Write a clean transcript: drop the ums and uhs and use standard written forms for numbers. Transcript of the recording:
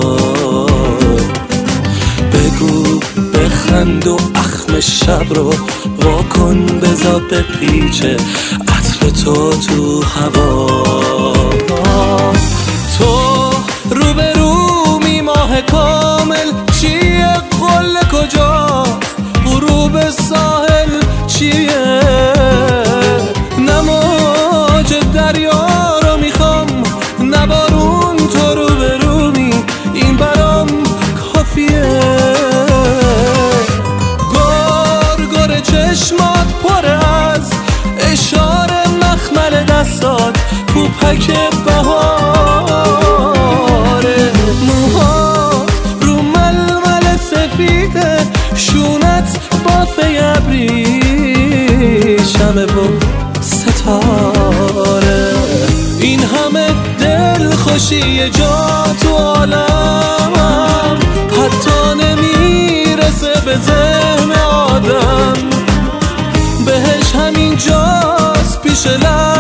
بگو بخند و اخم شب رو واکن، بذار بپیچه عطر تو هوا. تو روبرومی ماه کامل، چیه قله کجاست؟ غروب ساحل چیه؟ نماج دریا رو میخوام، نبارون تو روبرومی، این برام کافیه. گرگر چشمات پر از اشاره مخمل دستات، پوپک بهاره. موهات رو ململ سفیده، شونت بافه ابریشمه و ستاره. این همه دل خوشی جا تو عالمم، حتی نمیرسه به ذهن آدم. بهش همین جاست پیش لب